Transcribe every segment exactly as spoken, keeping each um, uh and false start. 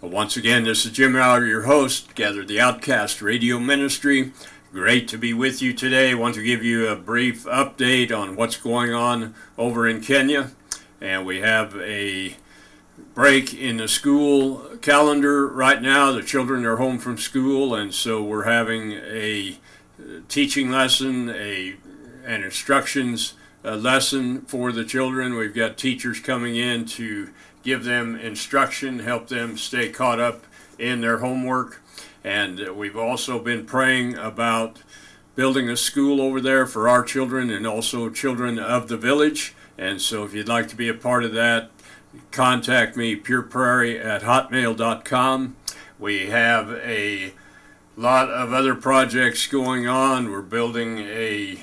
Once again, this is Jim Mallard, your host, Gather the Outcast Radio Ministry. Great to be with you today. I want to give you a brief update on what's going on over in Kenya. And we have a break in the school calendar right now. The children are home from school, and so we're having a teaching lesson, a an instructions uh, lesson for the children. We've got teachers coming in to give them instruction, help them stay caught up in their homework. And we've also been praying about building a school over there for our children and also children of the village. And so if you'd like to be a part of that, contact me, pureprairie at hotmail dot com. We have a lot of other projects going on. We're building a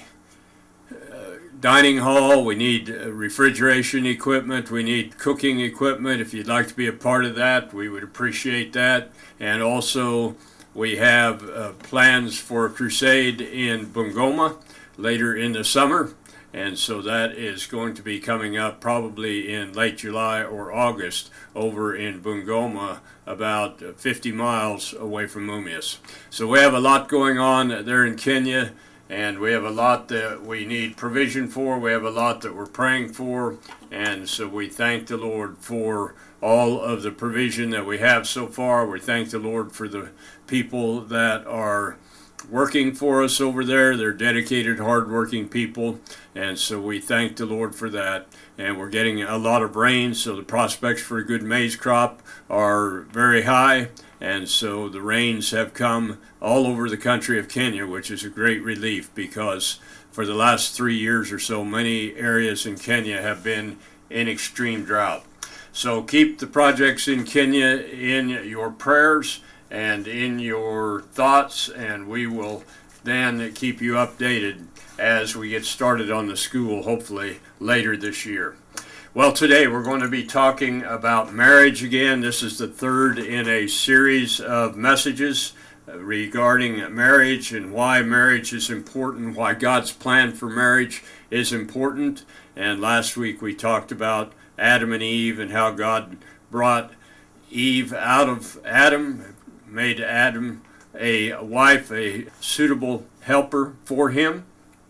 dining hall. We need refrigeration equipment. We need cooking equipment. If you'd like to be a part of that, we would appreciate that. And also, we have uh, plans for a crusade in Bungoma later in the summer. And so that is going to be coming up probably in late July or August over in Bungoma, about fifty miles away from Mumias. So we have a lot going on there in Kenya. And we have a lot that we need provision for. We have a lot that we're praying for. And so we thank the Lord for all of the provision that we have so far. We thank the Lord for the people that are working for us over there. They're dedicated, hardworking people. And so we thank the Lord for that. And we're getting a lot of rain, so the prospects for a good maize crop are very high. And so the rains have come all over the country of Kenya, which is a great relief because for the last three years or so, many areas in Kenya have been in extreme drought. So keep the projects in Kenya in your prayers and in your thoughts, and we will then keep you updated as we get started on the school, hopefully later this year. Well, today we're going to be talking about marriage again. This is the third in a series of messages regarding marriage and why marriage is important, why God's plan for marriage is important. And last week we talked about Adam and Eve and how God brought Eve out of Adam, made Adam a wife, a suitable helper for him.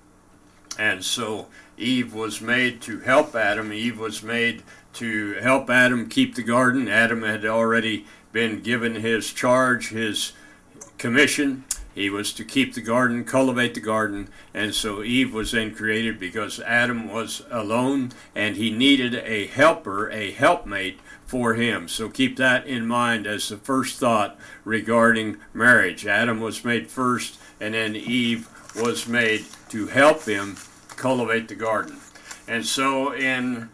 And so Eve was made to help Adam. Eve was made to help Adam keep the garden. Adam had already been given his charge, his commission. He was to keep the garden, cultivate the garden. And so Eve was then created because Adam was alone and he needed a helper, a helpmate for him. So keep that in mind as the first thought regarding marriage. Adam was made first, and then Eve was made to help him cultivate the garden. And so in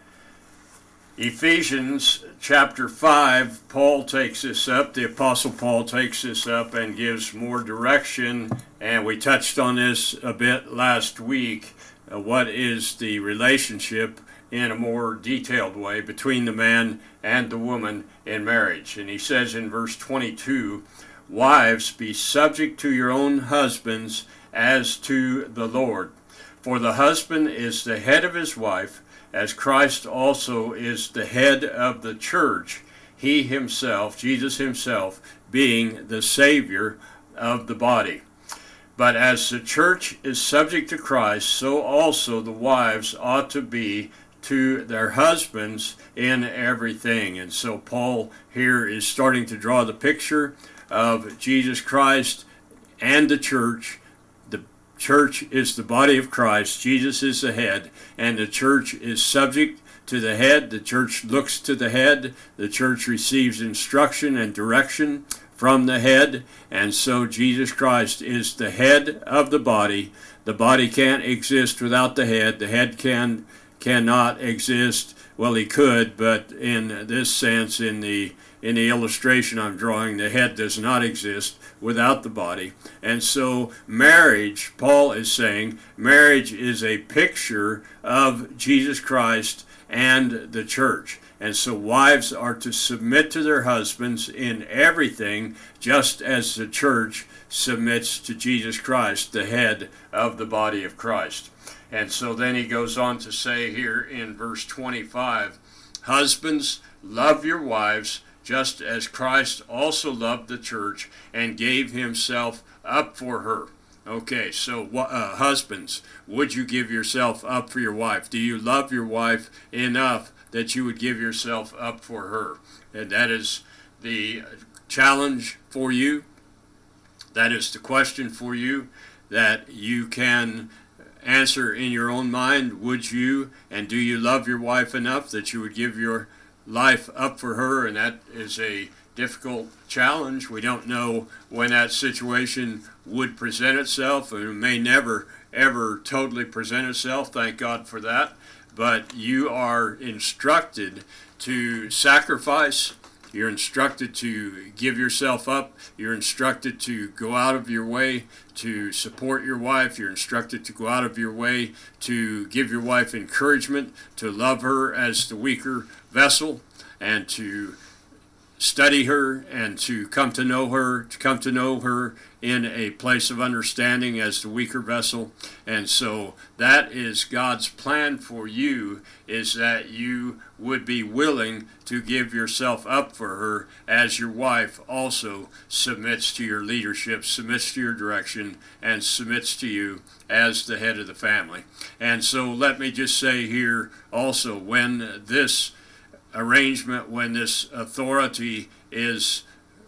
Ephesians chapter five, Paul takes this up, the Apostle Paul takes this up and gives more direction, and we touched on this a bit last week. Uh, what is the relationship in a more detailed way between the man and the woman in marriage? And he says in verse twenty-two, "Wives, be subject to your own husbands as to the Lord. For the husband is the head of his wife, as Christ also is the head of the church, he himself, Jesus himself, being the Savior of the body. But as the church is subject to Christ, so also the wives ought to be to their husbands in everything." And so Paul here is starting to draw the picture of Jesus Christ and the church. Church is the body of Christ. Jesus is the head, and the church is subject to the head. The church looks to the head. The church receives instruction and direction from the head, and so Jesus Christ is the head of the body. The body can't exist without the head. The head can cannot exist. Well, he could, but in this sense, in the in the illustration I'm drawing, the head does not exist without the body. And so marriage, Paul is saying, marriage is a picture of Jesus Christ and the church. And so wives are to submit to their husbands in everything, just as the church submits to Jesus Christ, the head of the body of Christ. And so then he goes on to say here in verse twenty-five, "Husbands, love your wives, just as Christ also loved the church and gave himself up for her. Okay, so uh, husbands, would you give yourself up for your wife? Do you love your wife enough that you would give yourself up for her? And that is the challenge for you. That is the question for you that you can answer in your own mind. Would you and do you love your wife enough that you would give your life up for her? And that is a difficult challenge. We don't know when that situation would present itself, and it may never ever totally present itself. Thank God for that. But you are instructed to sacrifice. You're instructed to give yourself up. You're instructed to go out of your way to support your wife. You're instructed to go out of your way to give your wife encouragement, to love her as the weaker vessel, and to study her and to come to know her, to come to know her in a place of understanding as the weaker vessel. And so that is God's plan for you, is that you would be willing to give yourself up for her as your wife also submits to your leadership, submits to your direction, and submits to you as the head of the family. And so let me just say here also, when this arrangement, when this authority is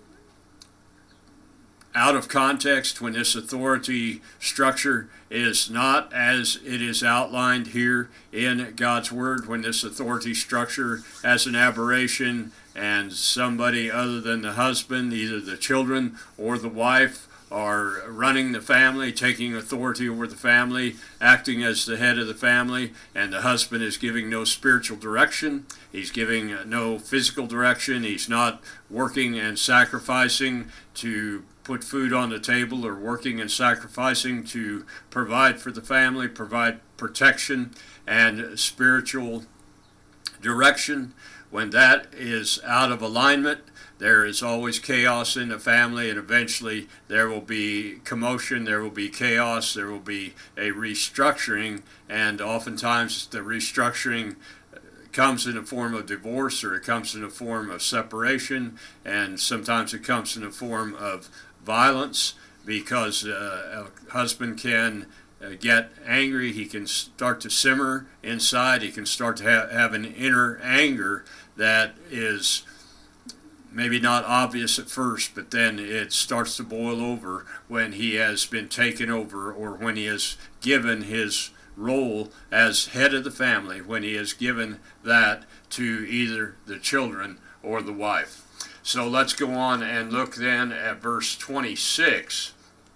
out of context, when this authority structure is not as it is outlined here in God's Word, when this authority structure has an aberration and somebody other than the husband, either the children or the wife, are running the family, taking authority over the family, acting as the head of the family, and the husband is giving no spiritual direction, he's giving no physical direction, he's not working and sacrificing to put food on the table, or working and sacrificing to provide for the family, provide protection and spiritual direction. When that is out of alignment, there is always chaos in the family, and eventually there will be commotion, there will be chaos, there will be a restructuring, and oftentimes the restructuring comes in the form of divorce, or it comes in the form of separation, and sometimes it comes in the form of violence, because uh, a husband can uh, get angry, he can start to simmer inside, he can start to ha- have an inner anger that is maybe not obvious at first, but then it starts to boil over when he has been taken over, or when he has given his role as head of the family, when he has given that to either the children or the wife. So let's go on and look then at verse twenty-six.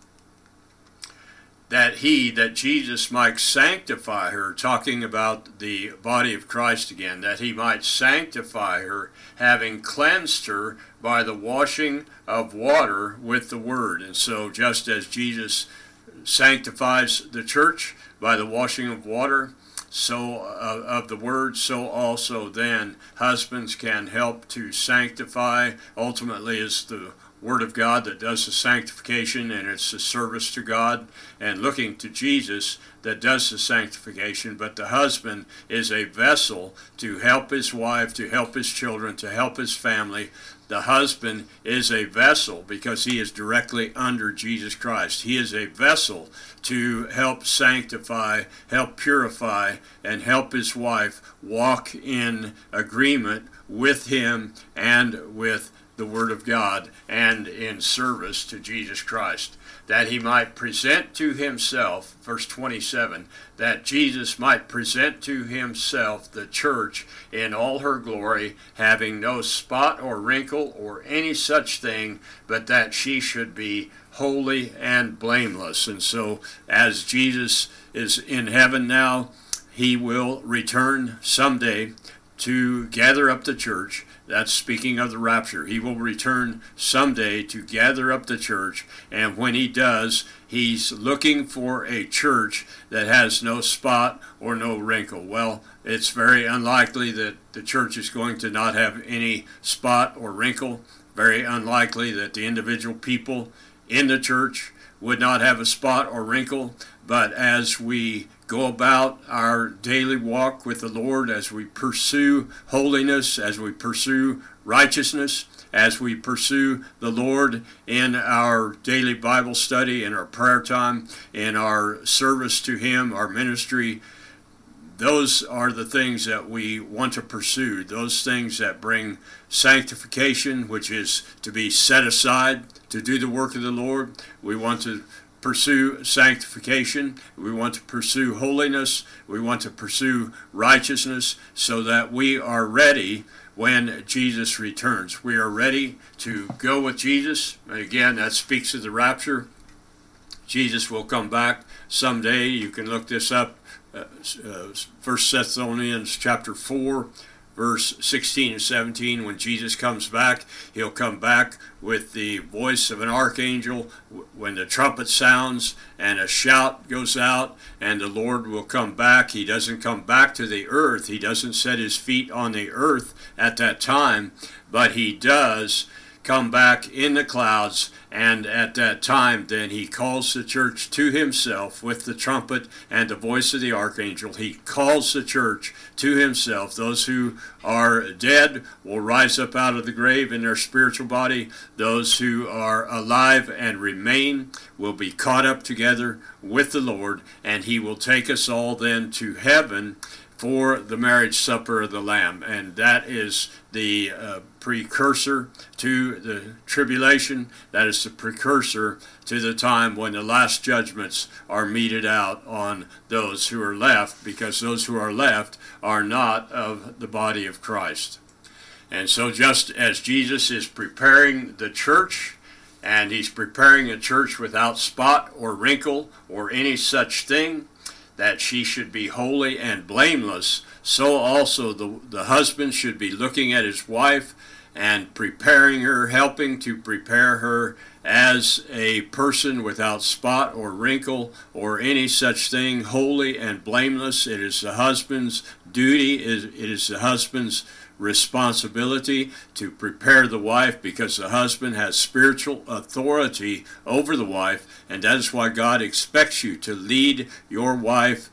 That he, that Jesus might sanctify her, talking about the body of Christ again, that he might sanctify her, having cleansed her by the washing of water with the word. And so just as Jesus sanctifies the church by the washing of water, so uh, of the word, so also then husbands can help to sanctify. Ultimately, it's the Word of God that does the sanctification, and it's a service to God and looking to Jesus that does the sanctification. But the husband is a vessel to help his wife, to help his children, to help his family. The husband is a vessel because he is directly under Jesus Christ. He is a vessel to help sanctify, help purify, and help his wife walk in agreement with him and with the Word of God, and in service to Jesus Christ, that he might present to himself, verse twenty-seven, that Jesus might present to himself the church in all her glory, having no spot or wrinkle or any such thing, but that she should be holy and blameless. And so, as Jesus is in heaven now, he will return someday to gather up the church. That's speaking of the rapture. He will return someday to gather up the church, and when he does, he's looking for a church that has no spot or no wrinkle. Well, it's very unlikely that the church is going to not have any spot or wrinkle. Very unlikely that the individual people in the church would not have a spot or wrinkle. But as we go about our daily walk with the Lord, as we pursue holiness, as we pursue righteousness, as we pursue the Lord in our daily Bible study, in our prayer time, in our service to Him, our ministry. Those are the things that we want to pursue, those things that bring sanctification, which is to be set aside to do the work of the Lord. We want to pursue sanctification. We want to pursue holiness. We want to pursue righteousness so that we are ready when Jesus returns. We are ready to go with Jesus. Again, that speaks of the rapture. Jesus will come back someday. You can look this up. Uh, uh, First Thessalonians chapter four, verse sixteen and seventeen. When Jesus comes back, He'll come back with the voice of an archangel when the trumpet sounds and a shout goes out, and the Lord will come back. He doesn't come back to the earth. He doesn't set His feet on the earth at that time, but He does come back in the clouds, and at that time then He calls the church to Himself with the trumpet and the voice of the archangel. He calls the church to Himself. Those who are dead will rise up out of the grave in their spiritual body. Those who are alive and remain will be caught up together with the Lord, and He will take us all then to heaven for the marriage supper of the Lamb. And that is the uh, precursor to the tribulation. That is the precursor to the time when the last judgments are meted out on those who are left, because those who are left are not of the body of Christ. And so just as Jesus is preparing the church, and He's preparing a church without spot or wrinkle or any such thing, that she should be holy and blameless, so also the, the husband should be looking at his wife and preparing her, helping to prepare her as a person without spot or wrinkle or any such thing, holy and blameless. It is the husband's duty, it is the husband's responsibility to prepare the wife, because the husband has spiritual authority over the wife, and that is why God expects you to lead your wife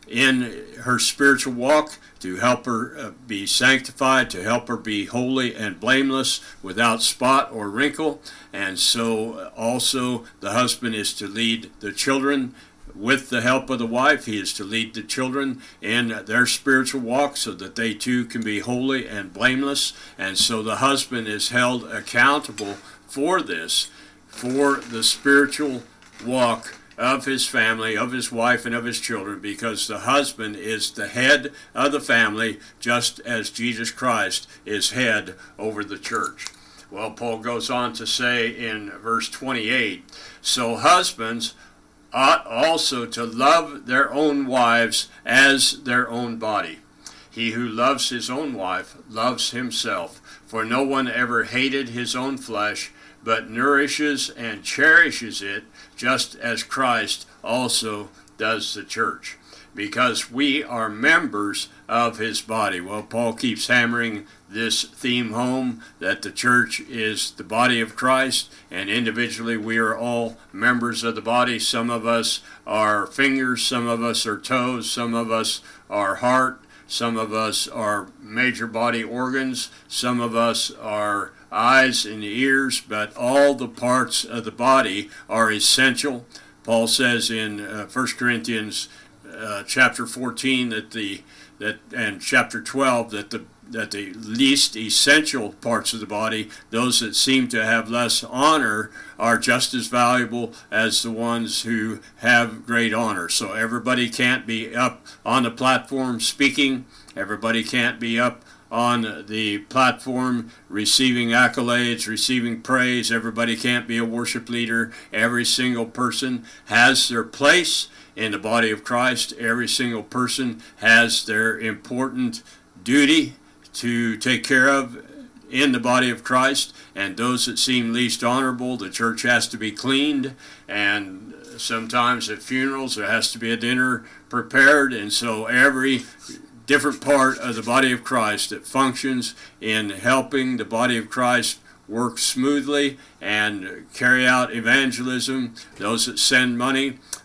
in her spiritual walk, to help her uh, be sanctified, to help her be holy and blameless without spot or wrinkle. And so also the husband is to lead the children with the help of the wife. He is to lead the children in their spiritual walk so that they too can be holy and blameless. And so the husband is held accountable for this, for the spiritual walk of his family, of his wife, and of his children, because the husband is the head of the family, just as Jesus Christ is head over the church. Well, Paul goes on to say in verse twenty-eight, so husbands ought also to love their own wives as their own body. He who loves his own wife loves himself, for no one ever hated his own flesh, but nourishes and cherishes it, just as Christ also does the church, because we are members of His body. Well, Paul keeps hammering this theme home, that the church is the body of Christ, and individually we are all members of the body. Some of us are fingers, some of us are toes, some of us are heart, some of us are major body organs, some of us are eyes and ears, but all the parts of the body are essential. Paul says in uh, First Corinthians uh, chapter fourteen that the that and chapter twelve that the that the least essential parts of the body, those that seem to have less honor, are just as valuable as the ones who have great honor. So everybody can't be up on the platform speaking. Everybody can't be up on the platform receiving accolades, receiving praise. Everybody can't be a worship leader. Every single person has their place in the body of Christ. Every single person has their important duty to take care of in the body of Christ, and those that seem least honorable, the church has to be cleaned, and sometimes at funerals there has to be a dinner prepared, and so every different part of the body of Christ that functions in helping the body of Christ work smoothly and carry out evangelism, those that send money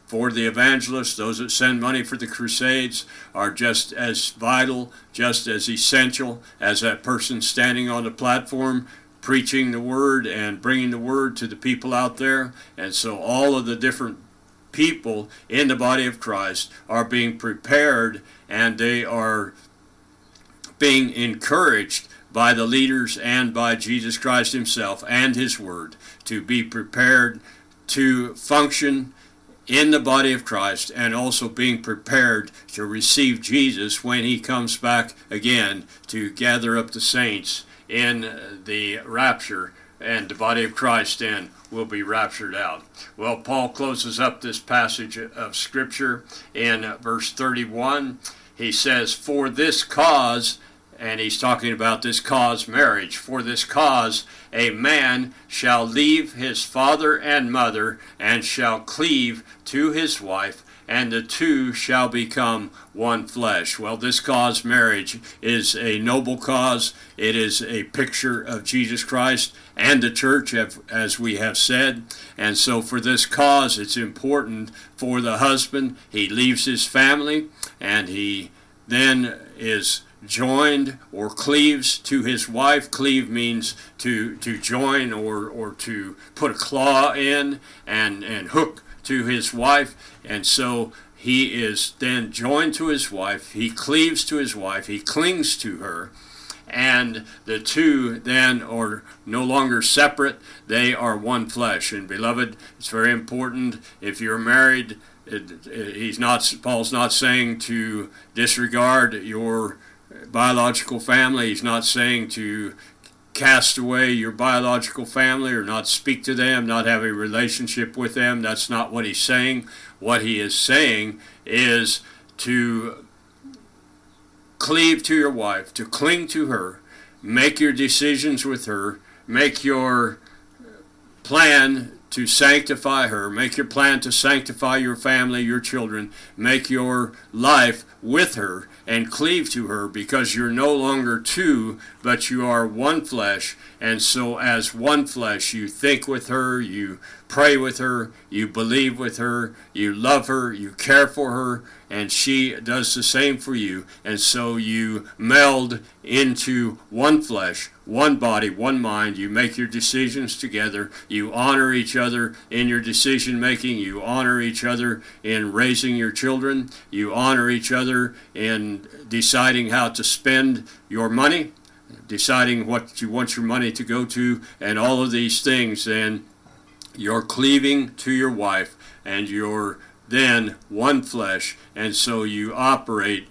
for the evangelists, those that send money for the crusades, are just as vital, just as essential as that person standing on the platform preaching the word and bringing the word to the people out there. And so all of the different people in the body of Christ are being prepared, and they are being encouraged by the leaders and by Jesus Christ himself and his word to be prepared to function in the body of Christ, and also being prepared to receive Jesus when he comes back again to gather up the saints in the rapture, and the body of Christ then will be raptured out. Well, Paul closes up this passage of Scripture in verse thirty-one. He says, "For this cause," and he's talking about this cause, marriage, "for this cause a man shall leave his father and mother, and shall cleave to his wife, and the two shall become one flesh." Well, this cause, marriage, is a noble cause. It is a picture of Jesus Christ and the church, as we have said. And so for this cause, it's important for the husband. He leaves his family, and he then is joined or cleaves to his wife. Cleave means to to join, or or to put a claw in and and hook to his wife. And so he is then joined to his wife, he cleaves to his wife, he clings to her, and the two then are no longer separate, they are one flesh. And beloved, it's very important, if you're married, it, it, he's not Paul's not saying to disregard your biological family. He's not saying to cast away your biological family, or not speak to them, not have a relationship with them. That's not what he's saying. What he is saying is to cleave to your wife, to cling to her, make your decisions with her, make your plan to sanctify her, make your plan to sanctify your family, your children, make your life with her, and cleave to her, because you're no longer two, but you are one flesh. And so as one flesh, you think with her, you pray with her, you believe with her, you love her, you care for her, and she does the same for you. And so you meld into one flesh, one body, one mind. You make your decisions together. You honor each other in your decision making. You honor each other in raising your children. You honor each other in deciding how to spend your money, deciding what you want your money to go to, and all of these things. Then you're cleaving to your wife, and you're then one flesh. And so you operate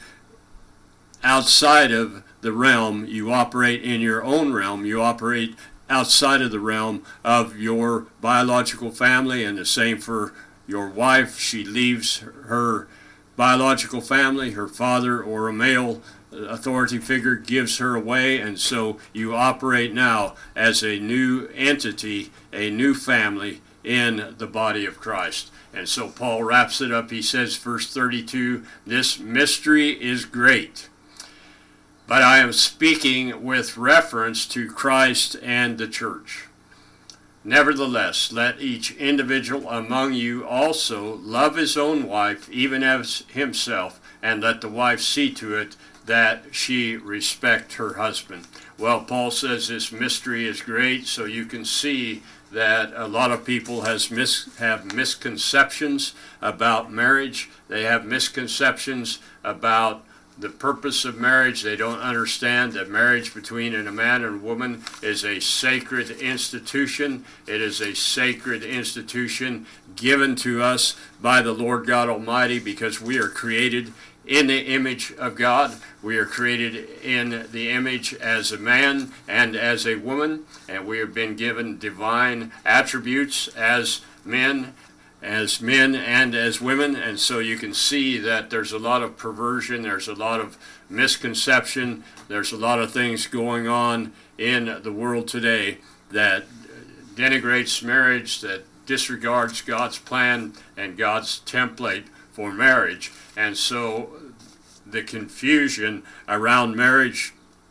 outside of the realm, you operate in your own realm, you operate outside of the realm of your biological family. And the same for your wife. She leaves her biological family, her father or a male authority figure gives her away, and so you operate now as a new entity, a new family in the body of Christ. And so Paul wraps it up. He says, verse thirty-two, "This mystery is great, but I am speaking with reference to Christ and the church. Nevertheless, let each individual among you also love his own wife, even as himself, and let the wife see to it that she respect her husband." Well, Paul says this mystery is great, so you can see that a lot of people has mis- have misconceptions about marriage. They have misconceptions about the purpose of marriage. They don't understand that marriage between a man and a woman is a sacred institution. It is a sacred institution given to us by the Lord God Almighty, because we are created in the image of God. We are created in the image as a man and as a woman, and we have been given divine attributes as men, as men and as women. And so you can see that there's a lot of perversion, there's a lot of misconception, there's a lot of things going on in the world today that denigrates marriage, that disregards God's plan and God's template for marriage. And so the confusion around marriage,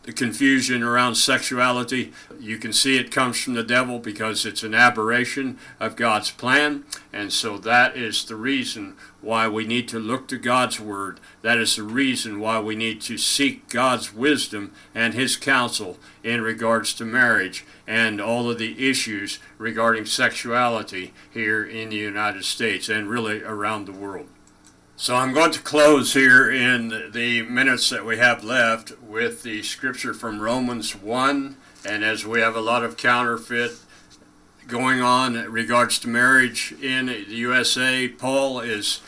the confusion around sexuality. You can see it comes from the devil because it's an aberration of God's plan. And so that is the reason why we need to look to God's word. That is the reason why we need to seek God's wisdom and his counsel in regards to marriage and all of the issues regarding sexuality here in the United States and really around the world. So I'm going to close here in the minutes that we have left with the scripture from Romans one. And as we have a lot of counterfeit going on in regards to marriage in the U S A, Paul is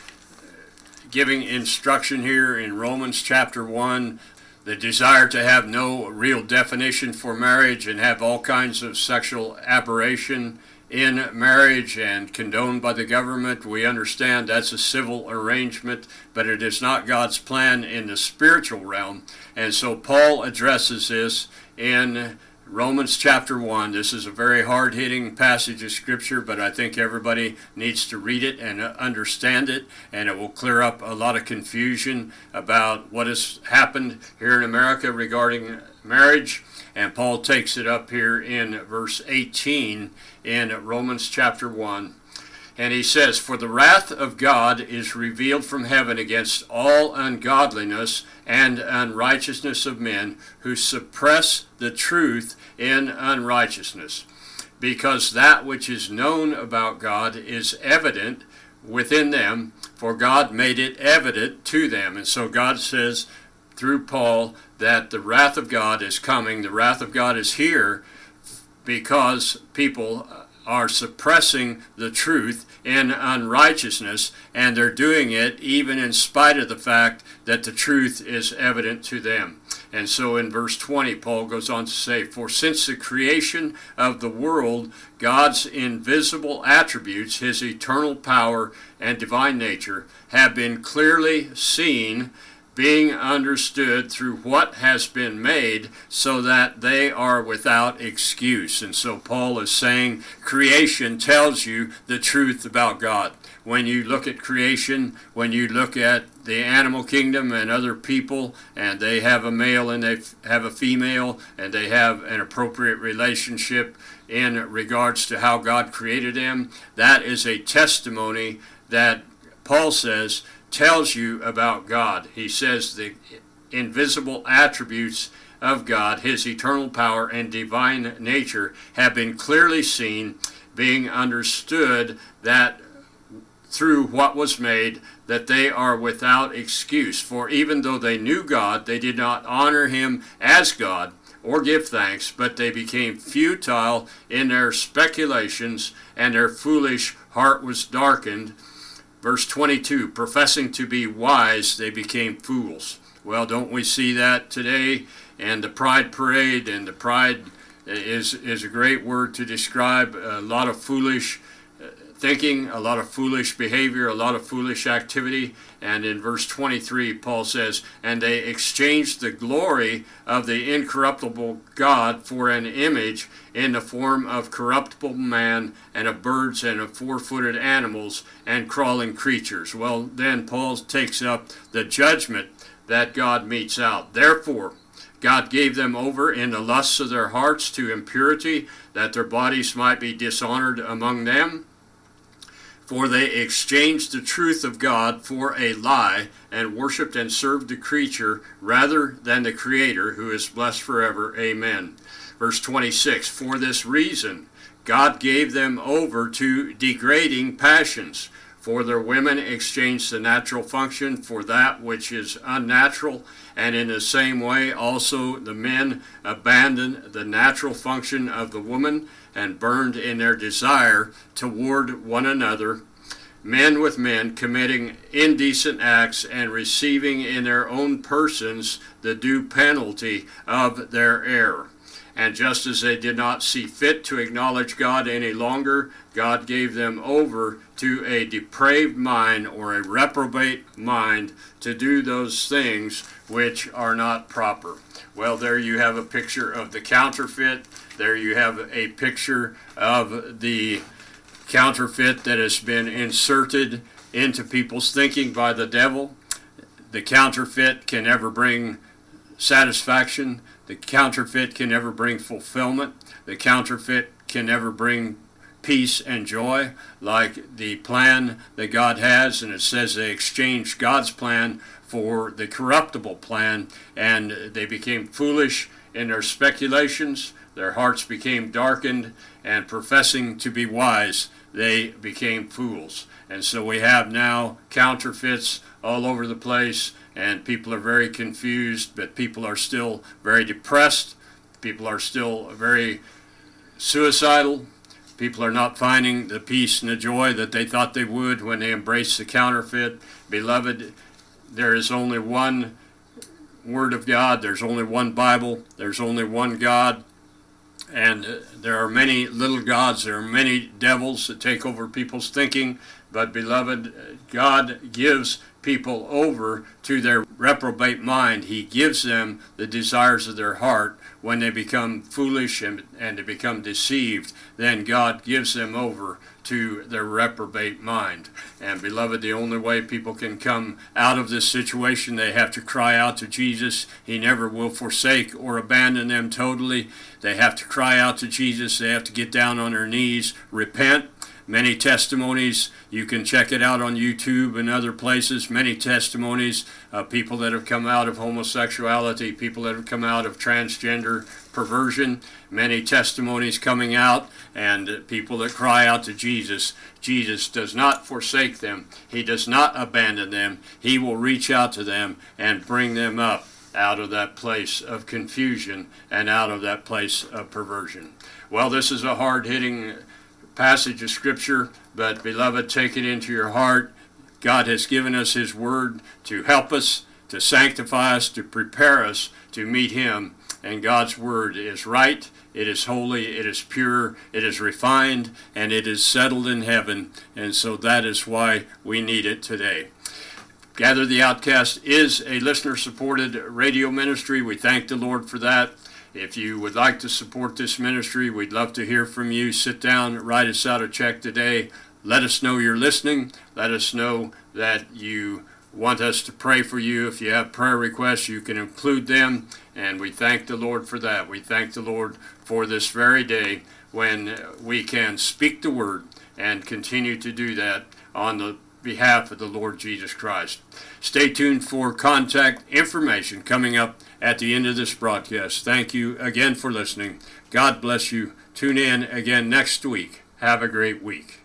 giving instruction here in Romans chapter one. The desire to have no real definition for marriage and have all kinds of sexual aberration in marriage and condoned by the government. We understand that's a civil arrangement, but it is not God's plan in the spiritual realm. And so Paul addresses this in Romans chapter one. This is a very hard-hitting passage of Scripture, but I think everybody needs to read it and understand it, and it will clear up a lot of confusion about what has happened here in America regarding marriage. And Paul takes it up here in verse eighteen in Romans chapter one. And he says, "For the wrath of God is revealed from heaven against all ungodliness and unrighteousness of men who suppress the truth in unrighteousness, because that which is known about God is evident within them, for God made it evident to them." And so God says through Paul that the wrath of God is coming. The wrath of God is here because people are suppressing the truth in unrighteousness, and they're doing it even in spite of the fact that the truth is evident to them. And so in verse twenty, Paul goes on to say, "For since the creation of the world, God's invisible attributes, his eternal power and divine nature, have been clearly seen, being understood through what has been made, so that they are without excuse." And so Paul is saying creation tells you the truth about God. When you look at creation, when you look at the animal kingdom and other people, and they have a male and they have a female, and they have an appropriate relationship in regards to how God created them, that is a testimony that Paul says tells you about God. He says the invisible attributes of God, his eternal power and divine nature, have been clearly seen, being understood that through what was made, that they are without excuse. For even though they knew God, they did not honor him as God or give thanks, but they became futile in their speculations, and their foolish heart was darkened. Verse twenty-two, "Professing to be wise, they became fools." Well, don't we see that today? And the pride parade, and the pride is, is a great word to describe a lot of foolish thinking, a lot of foolish behavior, a lot of foolish activity. And in verse twenty-three, Paul says, "And they exchanged the glory of the incorruptible God for an image in the form of corruptible man, and of birds, and of four-footed animals, and crawling creatures." Well, then Paul takes up the judgment that God metes out. "Therefore, God gave them over in the lusts of their hearts to impurity, that their bodies might be dishonored among them. For they exchanged the truth of God for a lie, and worshipped and served the creature rather than the Creator, who is blessed forever. Amen." Verse twenty-six, "For this reason God gave them over to degrading passions. For their women exchanged the natural function for that which is unnatural, and in the same way also the men abandoned the natural function of the woman, and burned in their desire toward one another, men with men, committing indecent acts, and receiving in their own persons the due penalty of their error. And just as they did not see fit to acknowledge God any longer, God gave them over to a depraved mind, or a reprobate mind, to do those things which are not proper." Well, there you have a picture of the counterfeit. There you have a picture of the counterfeit that has been inserted into people's thinking by the devil. The counterfeit can never bring satisfaction. The counterfeit can never bring fulfillment. The counterfeit can never bring peace and joy like the plan that God has. And it says they exchanged God's plan for the corruptible plan, and they became foolish in their speculations. Their hearts became darkened, and professing to be wise, they became fools. And so we have now counterfeits all over the place, and people are very confused, but people are still very depressed. People are still very suicidal. People are not finding the peace and the joy that they thought they would when they embraced the counterfeit. Beloved, there is only one Word of God. There's only one Bible. There's only one God. And there are many little gods. There are many devils that take over people's thinking. But, beloved, God gives people over to their reprobate mind. He gives them the desires of their heart. When they become foolish and, and they become deceived, then God gives them over to their reprobate mind. And, beloved, the only way people can come out of this situation, they have to cry out to Jesus. He never will forsake or abandon them totally. They have to cry out to Jesus. They have to get down on their knees, repent. Many testimonies, you can check it out on YouTube and other places, many testimonies of people that have come out of homosexuality, people that have come out of transgender perversion, many testimonies coming out, and people that cry out to Jesus. Jesus does not forsake them. He does not abandon them. He will reach out to them and bring them up out of that place of confusion and out of that place of perversion. Well, this is a hard-hitting passage of Scripture, but, beloved, take it into your heart. God has given us His Word to help us, to sanctify us, to prepare us to meet Him. And God's Word is right, it is holy, it is pure, it is refined, and it is settled in heaven. And so that is why we need it today. Gather the Outcast is a listener-supported radio ministry. We thank the Lord for that. If you would like to support this ministry, we'd love to hear from you. Sit down, write us out a check today. Let us know you're listening. Let us know that you want us to pray for you. If you have prayer requests, you can include them, and we thank the Lord for that. We thank the Lord for this very day when we can speak the word and continue to do that on the behalf of the Lord Jesus Christ. Stay tuned for contact information coming up at the end of this broadcast. Thank you again for listening. God bless you. Tune in again next week. Have a great week.